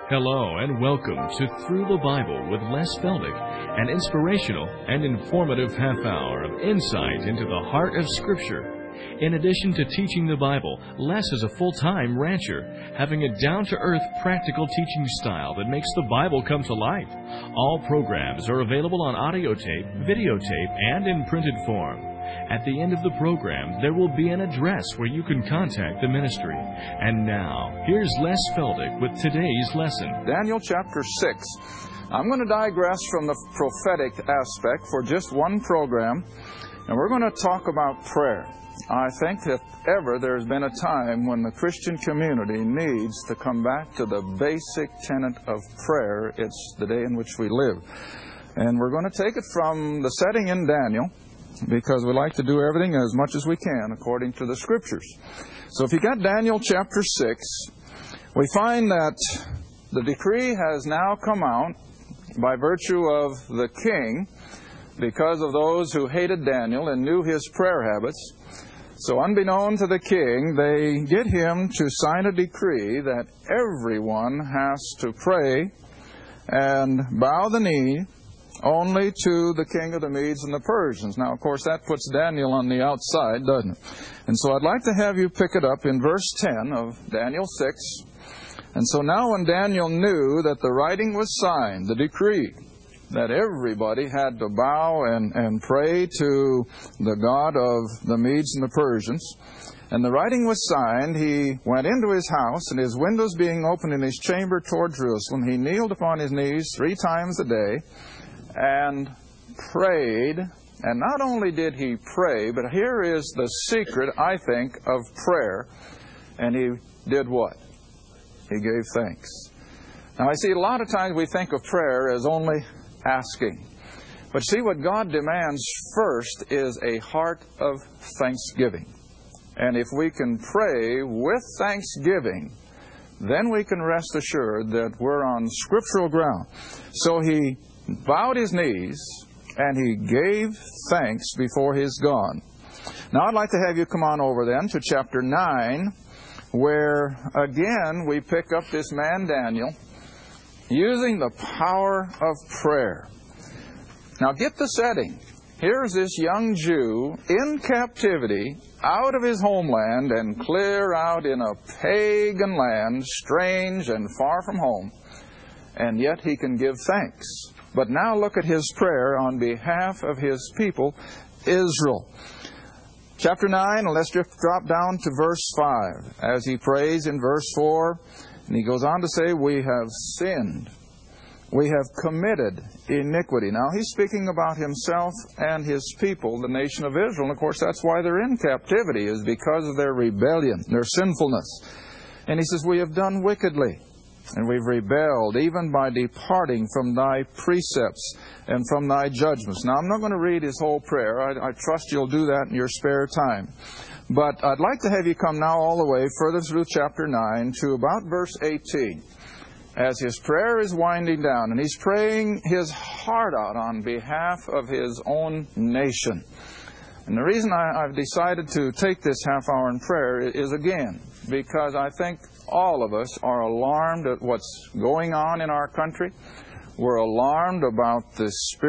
Hello and welcome to Through the Bible with Les Feldick, an inspirational and informative half hour of insight into the heart of Scripture. In addition to teaching the Bible, Les is a full-time rancher, having a down-to-earth, practical teaching style that makes the Bible come to life. All programs are available on audio tape, videotape, and in printed form. At the end of the program, there will be an address where you can contact the ministry. And now, here's Les Feldick with today's lesson. Daniel chapter 6. I'm going to digress from the prophetic aspect for just one program, and we're going to talk about prayer. I think that ever there's been a time when the Christian community needs to come back to the basic tenet of prayer. It's the day in which we live. And we're going to take it from the setting in Daniel, because we like to do everything as much as we can according to the Scriptures. So if you got Daniel chapter 6, we find that the decree has now come out by virtue of the king because of those who hated Daniel and knew his prayer habits. So unbeknown to the king, they get him to sign a decree that everyone has to pray and bow the knee only to the king of the Medes and the Persians. Now, of course, that puts Daniel on the outside, doesn't it? And so I'd like to have you pick it up in verse 10 of Daniel 6. And so now when Daniel knew that the writing was signed, the decree, that everybody had to bow and pray to the God of the Medes and the Persians, and the writing was signed, he went into his house, and his windows being open in his chamber toward Jerusalem, he kneeled upon his knees 3 times a day, and prayed. And not only did he pray, but here is the secret, I think, of prayer. And he did what? He gave thanks. Now, I see a lot of times we think of prayer as only asking. But see, what God demands first is a heart of thanksgiving. And if we can pray with thanksgiving, then we can rest assured that we're on scriptural ground. So he bowed his knees, and he gave thanks before his God. Now I'd like to have you come on over then to chapter 9, where again we pick up this man Daniel using the power of prayer. Now get the setting. Here's this young Jew in captivity, out of his homeland, and clear out in a pagan land, strange and far from home, and yet he can give thanks. But now look at his prayer on behalf of his people, Israel. Chapter 9, and let's just drop down to verse 5. As he prays in verse 4, and he goes on to say, we have sinned. We have committed iniquity. Now, he's speaking about himself and his people, the nation of Israel. And, of course, that's why they're in captivity, is because of their rebellion, their sinfulness. And he says, we have done wickedly. And we've rebelled, even by departing from thy precepts and from thy judgments. Now, I'm not going to read his whole prayer. I trust you'll do that in your spare time. But I'd like to have you come now all the way further through chapter 9 to about verse 18. As his prayer is winding down, and he's praying his heart out on behalf of his own nation. And the reason I've decided to take this half hour in prayer is, again, because I think all of us are alarmed at what's going on in our country. We're alarmed about the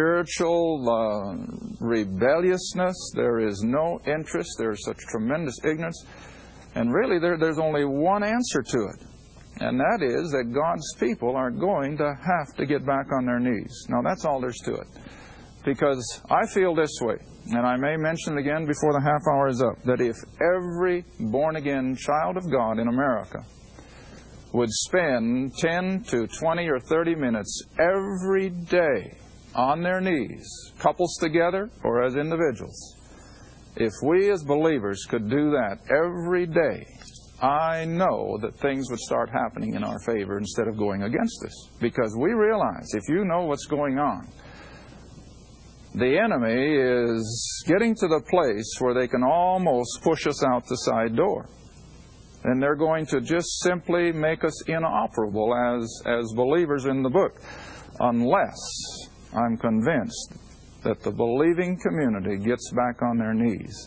spiritual rebelliousness. There is no interest. There's such tremendous ignorance. And really, there's only one answer to it. And that is that God's people are going to have to get back on their knees. Now, that's all there's to it. Because I feel this way, and I may mention it again before the half hour is up, that if every born-again child of God in America would spend 10 to 20 or 30 minutes every day on their knees, couples together or as individuals, if we as believers could do that every day, I know that things would start happening in our favor instead of going against us. Because we realize, if you know what's going on, the enemy is getting to the place where they can almost push us out the side door. And they're going to just simply make us inoperable as believers in the book, unless I'm convinced that the believing community gets back on their knees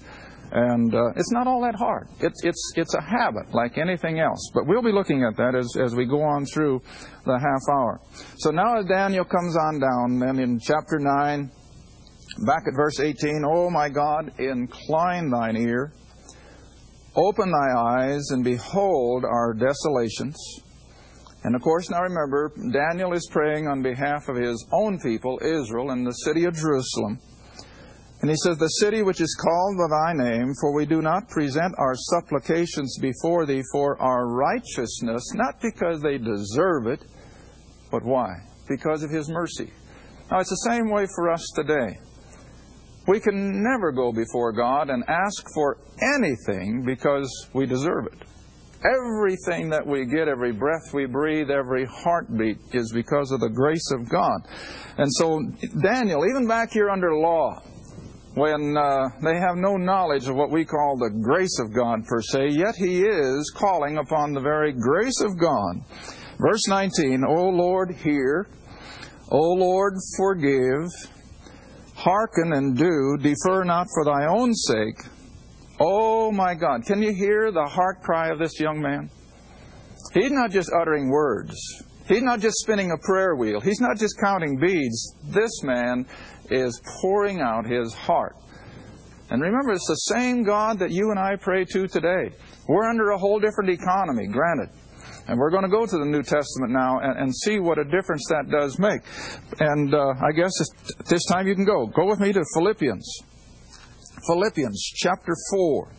And it's not all that hard. It's a habit like anything else. But we'll be looking at that as we go on through the half hour. So now as Daniel comes on down, then in chapter 9, back at verse 18, O my God, incline thine ear, open thy eyes, and behold our desolations. And of course, now remember, Daniel is praying on behalf of his own people, Israel, in the city of Jerusalem. And he says, the city which is called by thy name, for we do not present our supplications before thee for our righteousness, not because they deserve it, but why? Because of his mercy. Now, it's the same way for us today. We can never go before God and ask for anything because we deserve it. Everything that we get, every breath we breathe, every heartbeat is because of the grace of God. And so Daniel, even back here under law, when they have no knowledge of what we call the grace of God per se, yet he is calling upon the very grace of God. Verse 19, O Lord, hear. O Lord, forgive. Hearken and do. Defer not for thy own sake. Oh my God. Can you hear the heart cry of this young man? He's not just uttering words. He's not just spinning a prayer wheel. He's not just counting beads. This man is pouring out his heart. And remember, it's the same God that you and I pray to today. We're under a whole different economy, granted. And we're going to go to the New Testament now and see what a difference that does make. And I guess at this time you can go. Go with me to Philippians. Philippians chapter 4.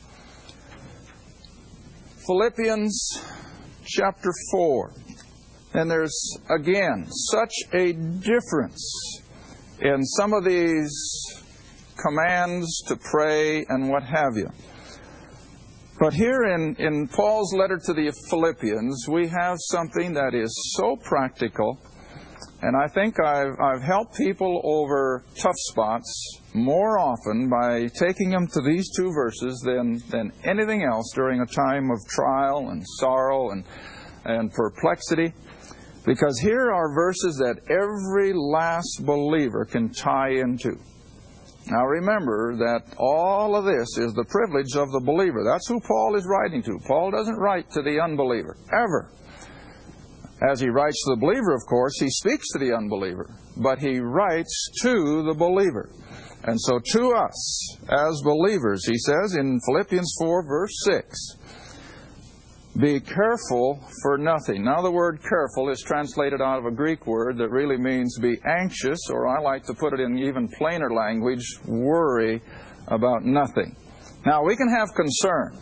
Philippians chapter 4. And there's, again, such a difference in some of these commands to pray and what have you. But here in Paul's letter to the Philippians, we have something that is so practical, and I think I've helped people over tough spots more often by taking them to these two verses than anything else during a time of trial and sorrow and perplexity. Because here are verses that every last believer can tie into. Now remember that all of this is the privilege of the believer. That's who Paul is writing to. Paul doesn't write to the unbeliever, ever. As he writes to the believer, of course, he speaks to the unbeliever. But he writes to the believer. And so to us, as believers, he says in Philippians 4, verse 6, be careful for nothing. Now the word careful is translated out of a Greek word that really means be anxious, or I like to put it in even plainer language, worry about nothing. Now we can have concern.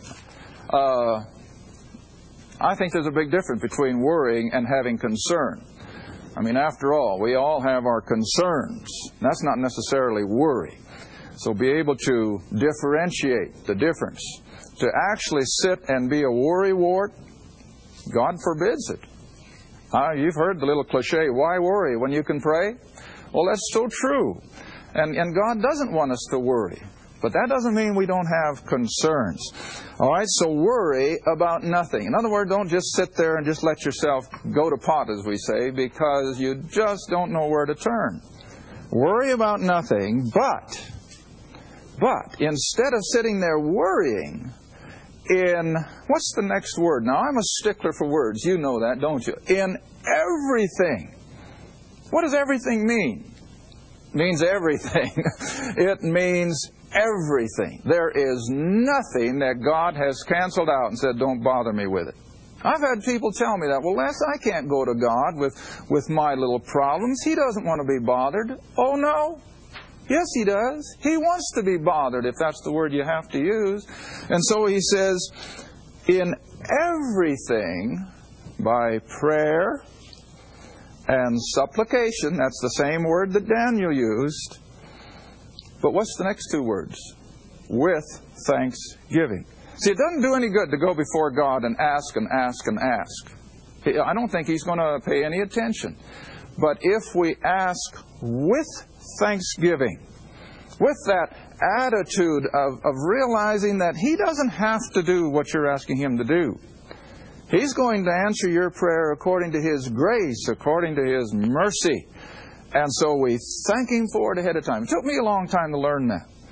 I think there's a big difference between worrying and having concern. I mean, after all, we all have our concerns. That's not necessarily worry. So be able to differentiate the difference. To actually sit and be a worrywart, God forbids it. You've heard the little cliche, why worry when you can pray? Well, that's so true. And God doesn't want us to worry. But that doesn't mean we don't have concerns. All right, so worry about nothing. In other words, don't just sit there and just let yourself go to pot, as we say, because you just don't know where to turn. Worry about nothing, but instead of sitting there worrying, what's the next word? Now, I'm a stickler for words. You know that, don't you? In everything. What does everything mean? It means everything. It means everything. There is nothing that God has canceled out and said, don't bother me with it. I've had people tell me that, well, Les, I can't go to God with my little problems. He doesn't want to be bothered. Oh, no. Yes, He does. He wants to be bothered, if that's the word you have to use. And so He says, in everything, by prayer and supplication, that's the same word that Daniel used. But what's the next two words? With thanksgiving. See, it doesn't do any good to go before God and ask and ask and ask. I don't think He's going to pay any attention. But if we ask with thanksgiving, with that attitude of realizing that He doesn't have to do what you're asking Him to do. He's going to answer your prayer according to His grace, according to His mercy. And so we thank Him for it ahead of time. It took me a long time to learn that.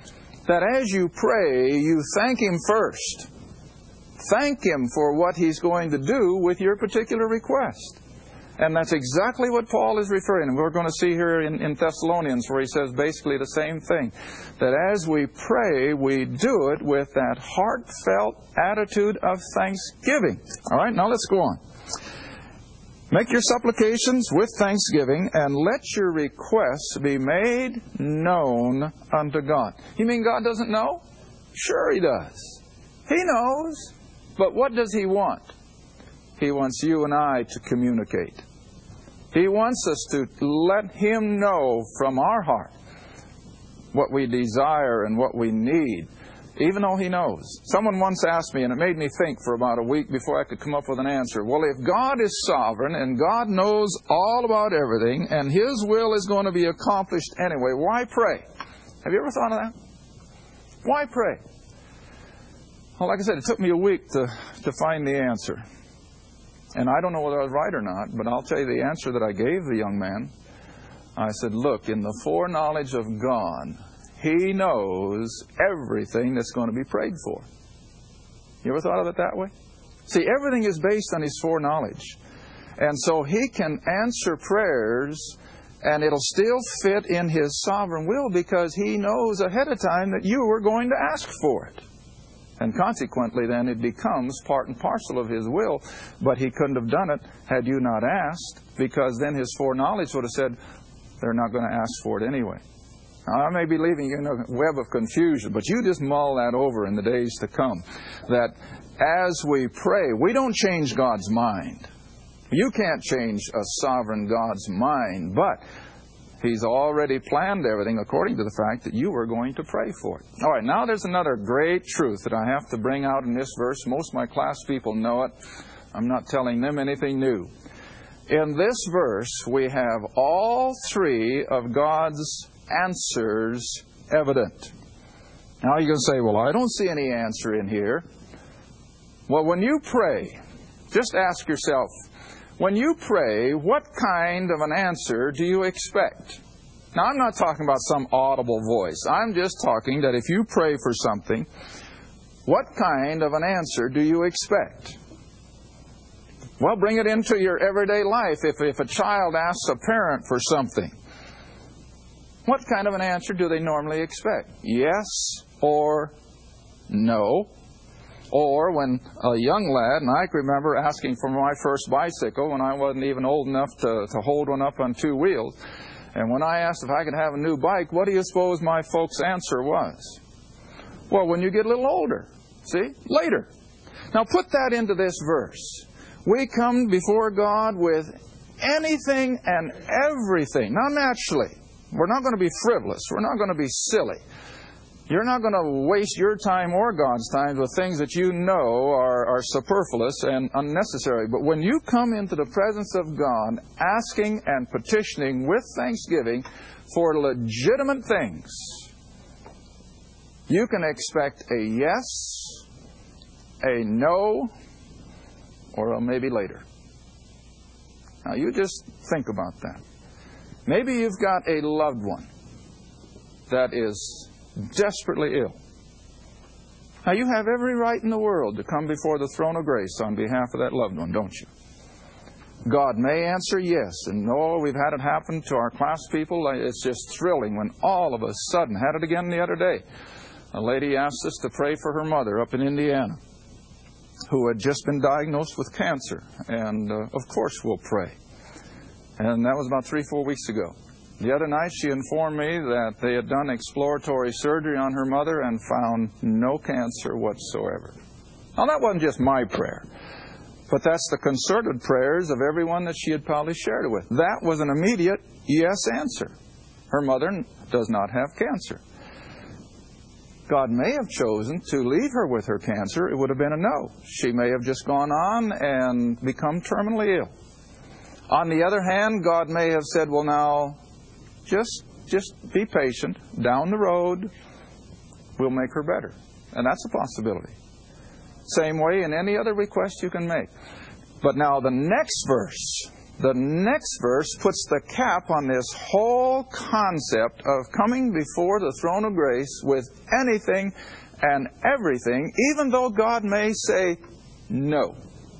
that as you pray, you thank Him first. Thank Him for what He's going to do with your particular request. And that's exactly what Paul is referring to. We're going to see here in Thessalonians where he says basically the same thing. That as we pray, we do it with that heartfelt attitude of thanksgiving. All right, now let's go on. Make your supplications with thanksgiving, and let your requests be made known unto God. You mean God doesn't know? Sure He does. He knows. But what does He want? He wants you and I to communicate. He wants us to let Him know from our heart what we desire and what we need, even though He knows. Someone once asked me, and it made me think for about a week before I could come up with an answer. Well, if God is sovereign and God knows all about everything and His will is going to be accomplished anyway, why pray? Have you ever thought of that? Why pray? Well, like I said, it took me a week to find the answer. And I don't know whether I was right or not, but I'll tell you the answer that I gave the young man. I said, look, in the foreknowledge of God, He knows everything that's going to be prayed for. You ever thought of it that way? See, everything is based on His foreknowledge. And so He can answer prayers, and it'll still fit in His sovereign will because He knows ahead of time that you are going to ask for it. And consequently, then, it becomes part and parcel of His will. But He couldn't have done it had you not asked, because then His foreknowledge would have said, they're not going to ask for it anyway. Now, I may be leaving you in a web of confusion, but you just mull that over in the days to come. That as we pray, we don't change God's mind. You can't change a sovereign God's mind, but He's already planned everything according to the fact that you are going to pray for it. All right, now there's another great truth that I have to bring out in this verse. Most of my class people know it. I'm not telling them anything new. In this verse, we have all three of God's answers evident. Now you're going to say, well, I don't see any answer in here. Well, when you pray, just ask yourself, when you pray, what kind of an answer do you expect? Now, I'm not talking about some audible voice. I'm just talking that if you pray for something, what kind of an answer do you expect? Well, bring it into your everyday life. If a child asks a parent for something, what kind of an answer do they normally expect? Yes or no? Or when a young lad, and I can remember asking for my first bicycle when I wasn't even old enough to hold one up on two wheels. And when I asked if I could have a new bike, what do you suppose my folks' answer was? Well, when you get a little older. See? Later. Now put that into this verse. We come before God with anything and everything. Now naturally, we're not going to be frivolous. We're not going to be silly. You're not going to waste your time or God's time with things that you know are superfluous and unnecessary. But when you come into the presence of God, asking and petitioning with thanksgiving for legitimate things, you can expect a yes, a no, or a maybe later. Now you just think about that. Maybe you've got a loved one that is desperately ill. Now, you have every right in the world to come before the throne of grace on behalf of that loved one, don't you? God may answer yes. And we've had it happen to our class people. It's just thrilling when all of a sudden, had it again the other day, a lady asked us to pray for her mother up in Indiana who had just been diagnosed with cancer. And of course we'll pray. And that was about 3-4 weeks ago. The other night she informed me that they had done exploratory surgery on her mother and found no cancer whatsoever. Now that wasn't just my prayer, but that's the concerted prayers of everyone that she had probably shared it with. That was an immediate yes answer. Her mother does not have cancer. God may have chosen to leave her with her cancer. It would have been a no. She may have just gone on and become terminally ill. On the other hand, God may have said, well, now, just be patient. Down the road, we'll make her better. And that's a possibility. Same way in any other request you can make. But now the next verse the next verse puts the cap on this whole concept of coming before the throne of grace with anything and everything, even though God may say no.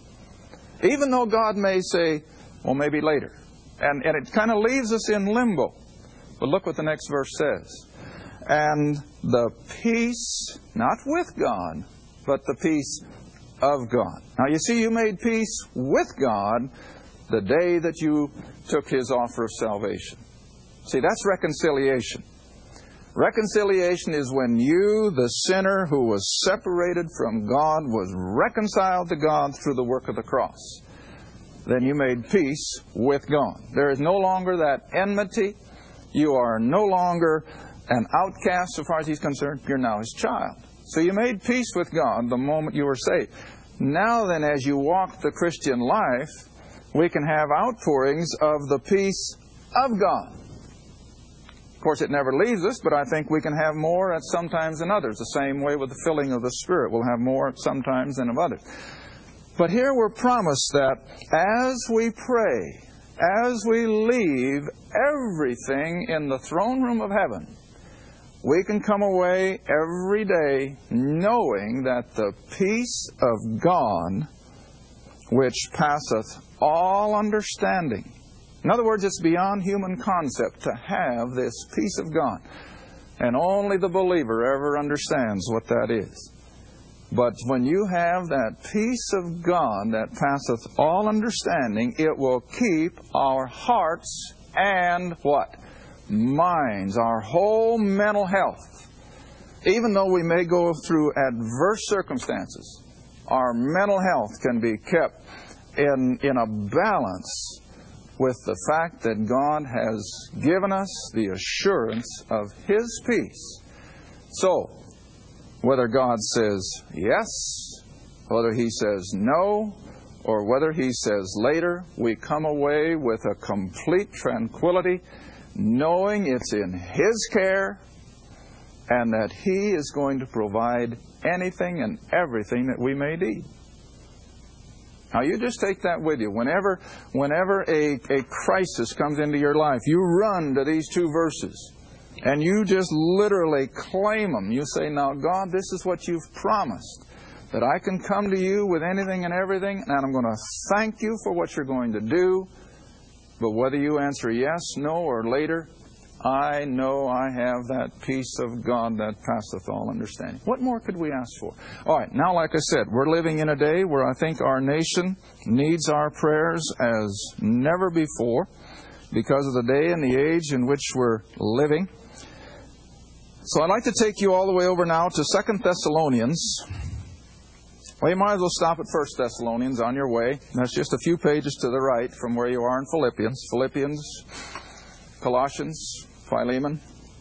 Even though God may say, well, maybe later. And it kind of leaves us in limbo. But look what the next verse says. And the peace, not with God, but the peace of God. Now you see, you made peace with God the day that you took His offer of salvation. See, that's reconciliation. Reconciliation is when you, the sinner who was separated from God, was reconciled to God through the work of the cross. Then you made peace with God. There is no longer that enmity. You are no longer an outcast so far as He's concerned. You're now His child. So you made peace with God the moment you were saved. Now then, as you walk the Christian life, we can have outpourings of the peace of God. Of course, it never leaves us, but I think we can have more at some times than others. The same way with the filling of the Spirit. We'll have more at some times than of others. But here we're promised that as we pray, as we leave everything in the throne room of heaven, we can come away every day knowing that the peace of God, which passeth all understanding. In other words, it's beyond human concept to have this peace of God. And only the believer ever understands what that is. But when you have that peace of God that passeth all understanding, it will keep our hearts and what? Minds, our whole mental health. Even though we may go through adverse circumstances, our mental health can be kept in a balance with the fact that God has given us the assurance of His peace. So, whether God says yes, whether He says no, or whether He says later, we come away with a complete tranquility, knowing it's in His care and that He is going to provide anything and everything that we may need. Now you just take that with you. Whenever a crisis comes into your life, you run to these two verses. And you just literally claim them. You say, now God, this is what You've promised. That I can come to You with anything and everything, and I'm going to thank You for what You're going to do. But whether You answer yes, no, or later, I know I have that peace of God that passeth all understanding. What more could we ask for? All right, now like I said, we're living in a day where I think our nation needs our prayers as never before because of the day and the age in which we're living. So I'd like to take you all the way over now to 2 Thessalonians. Well, you might as well stop at 1 Thessalonians on your way. That's just a few pages to the right from where you are in Philippians. Philippians, Colossians, Philemon.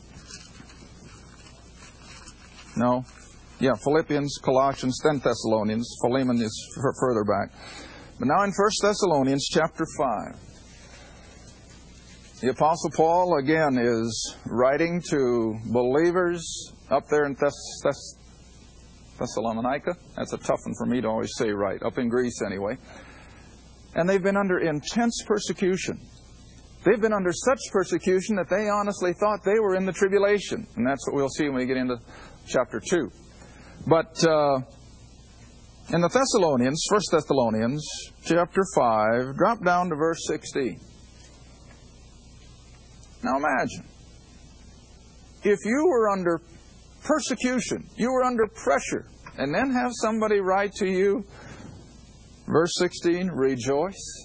No. Yeah, Philippians, Colossians, then Thessalonians. Philemon is further back. But now in 1 Thessalonians chapter 5. The Apostle Paul, again, is writing to believers up there in Thessalonica. That's a tough one for me to always say right. Up in Greece, anyway. And they've been under intense persecution. They've been under such persecution that they honestly thought they were in the tribulation. And that's what we'll see when we get into chapter 2. But in the Thessalonians, 1 Thessalonians, chapter 5, drop down to verse 16. Now imagine, if you were under persecution, you were under pressure, and then have somebody write to you, verse 16, rejoice.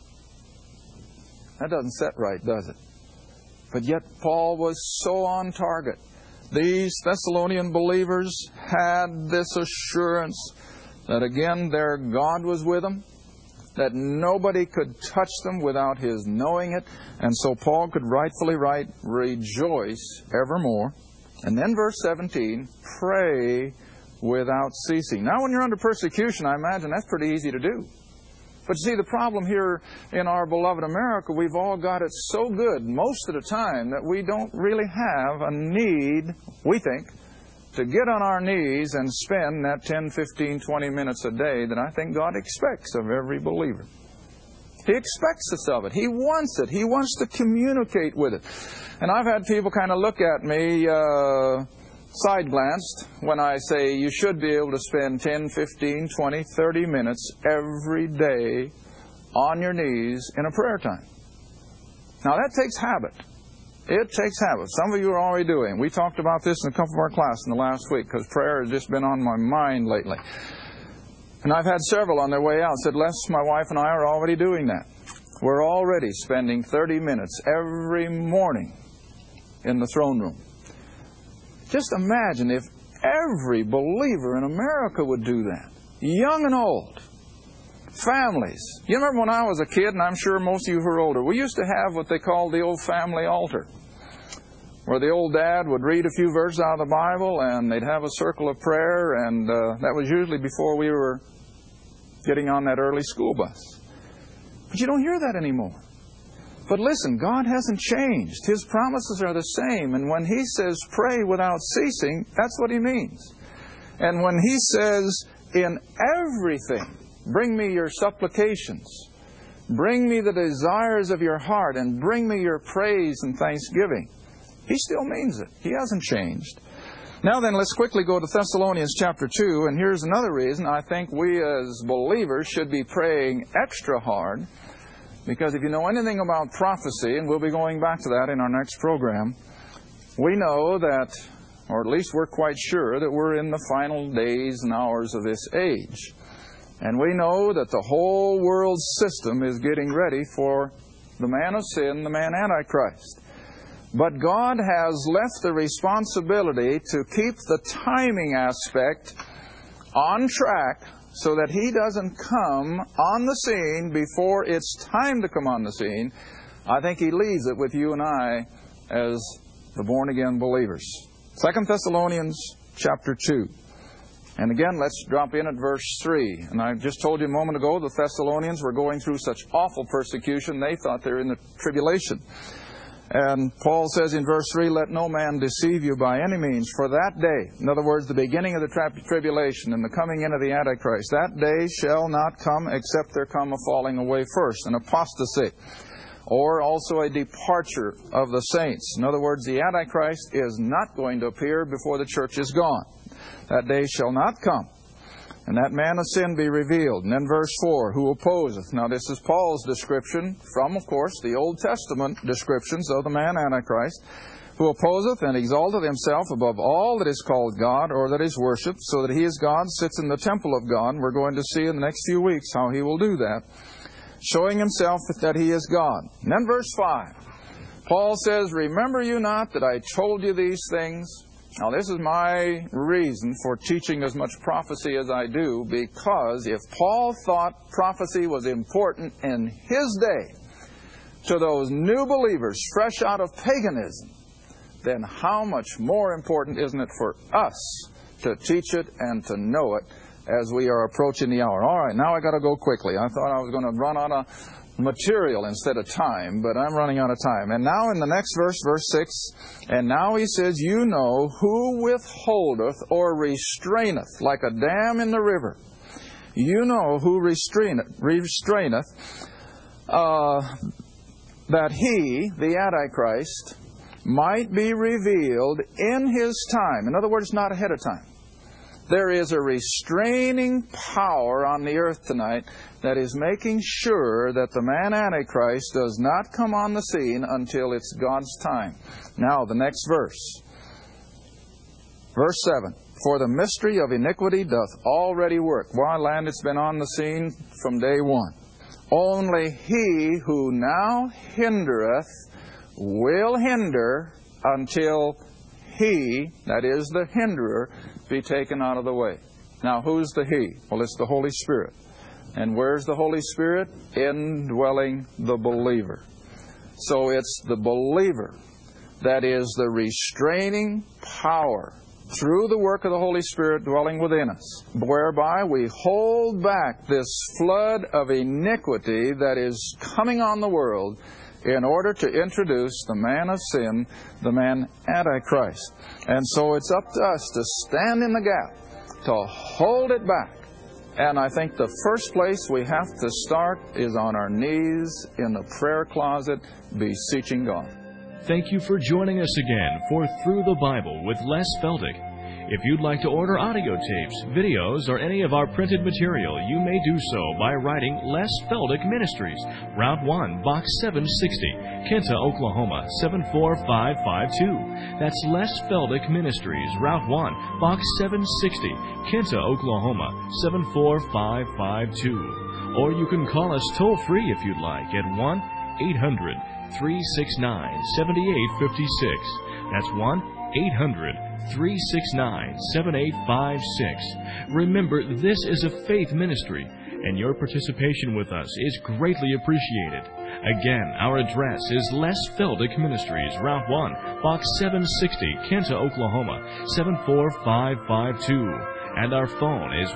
That doesn't set right, does it? But yet Paul was so on target. These Thessalonian believers had this assurance that again their God was with them, that nobody could touch them without His knowing it. And so Paul could rightfully write, rejoice evermore. And then verse 17, pray without ceasing. Now when you're under persecution, I imagine that's pretty easy to do. But you see, the problem here in our beloved America, we've all got it so good most of the time that we don't really have a need, we think, to get on our knees and spend that 10, 15, 20 minutes a day that I think God expects of every believer. He expects us of it. He wants it. He wants to communicate with it. And I've had people kind of look at me side-glanced when I say you should be able to spend 10, 15, 20, 30 minutes every day on your knees in a prayer time. Now that takes habit. It takes habit. Some of you are already doing. We talked about this in a couple of our classes in the last week because prayer has just been on my mind lately. And I've had several on their way out said, Les, my wife and I are already doing that. We're already spending 30 minutes every morning in the throne room. Just imagine if every believer in America would do that. Young and old. Families. You remember when I was a kid, and I'm sure most of you who are older, we used to have what they called the old family altar, where the old dad would read a few verses out of the Bible, and they'd have a circle of prayer, and that was usually before we were getting on that early school bus. But you don't hear that anymore. But listen, God hasn't changed. His promises are the same, and when He says pray without ceasing, that's what He means. And when He says in everything, bring me your supplications, bring me the desires of your heart, and bring me your praise and thanksgiving, He still means it. He hasn't changed. Now then, let's quickly go to Thessalonians chapter 2, and here's another reason I think we as believers should be praying extra hard, because if you know anything about prophecy, and we'll be going back to that in our next program, we know that, or at least we're quite sure, that we're in the final days and hours of this age. And we know that the whole world system is getting ready for the man of sin, the man Antichrist. But God has left the responsibility to keep the timing aspect on track so that He doesn't come on the scene before it's time to come on the scene. I think He leaves it with you and I as the born-again believers. 2 Thessalonians chapter 2. And again, let's drop in at verse 3. And I just told you a moment ago, the Thessalonians were going through such awful persecution, they thought they were in the tribulation. And Paul says in verse 3, let no man deceive you by any means, for that day, in other words, the beginning of the tribulation and the coming in of the Antichrist, that day shall not come except there come a falling away first, an apostasy, or also a departure of the saints. In other words, the Antichrist is not going to appear before the church is gone. That day shall not come, and that man of sin be revealed. And then verse 4, who opposeth. Now this is Paul's description from, of course, the Old Testament descriptions of the man Antichrist, who opposeth and exalteth himself above all that is called God or that is worshipped, so that he is God, sits in the temple of God. And we're going to see in the next few weeks how he will do that, showing himself that he is God. And then verse 5, Paul says, remember you not that I told you these things? Now, this is my reason for teaching as much prophecy as I do, because if Paul thought prophecy was important in his day to those new believers fresh out of paganism, then how much more important isn't it for us to teach it and to know it as we are approaching the hour? All right, now I got to go quickly. I thought I was going to run out of material instead of time, but I'm running out of time. And now in the next verse, verse 6, and now he says, you know who withholdeth or restraineth, like a dam in the river. You know who restraineth, that he, the Antichrist, might be revealed in his time. In other words, not ahead of time. There is a restraining power on the earth tonight that is making sure that the man Antichrist does not come on the scene until it's God's time. Now, the next verse. Verse 7. For the mystery of iniquity doth already work. Why, land, it's been on the scene from day one. Only he who now hindereth will hinder until he, that is the hinderer, be taken out of the way. Now, who's the he? Well, it's the Holy Spirit. And where's the Holy Spirit? Indwelling the believer. So it's the believer that is the restraining power through the work of the Holy Spirit dwelling within us, whereby we hold back this flood of iniquity that is coming on the world in order to introduce the man of sin, the man Antichrist. And so it's up to us to stand in the gap, to hold it back, And I think the first place we have to start is on our knees in the prayer closet, beseeching God. Thank you for joining us again for Through the Bible with Les Feldick. If you'd like to order audio tapes, videos, or any of our printed material, you may do so by writing Les Feldick Ministries, Route 1, Box 760, Kinta, Oklahoma, 74552. That's Les Feldick Ministries, Route 1, Box 760, Kinta, Oklahoma, 74552. Or you can call us toll-free if you'd like at 1-800-369-7856. That's 1-800-369-7856. Remember, this is a faith ministry, and your participation with us is greatly appreciated. Again, our address is Les Feldick Ministries, Route 1, Box 760, Kinta, Oklahoma, 74552. And our phone is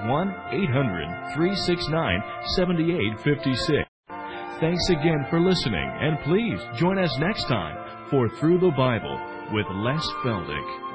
1-800-369-7856. Thanks again for listening, and please join us next time for Through the Bible with Les Feldick.